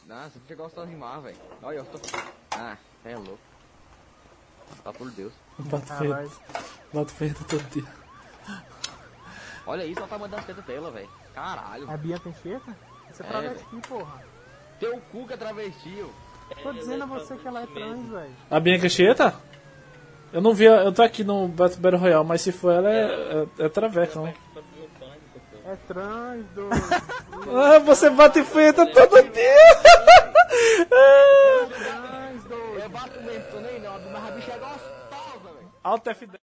Nossa, você gosta de rimar, velho. Olha, eu tô... Ah, é louco. Tá por Deus. Bato feio todo dia. Olha isso, olha o tamanho das tetas dela, velho. Caralho. A Bia tem cheta? Você é travesti, porra. Teu cu que é travesti, ó. Tô dizendo a você que ela é trans, velho. A Bianca Chieta? Eu não vi, eu tô aqui no Battle Royale, mas se for ela é traveca, não. É trans do... Ah, você bate feita todo dia! É bato mesmo, tô nem não, mas a bicha é gostosa, velho. Alto F10.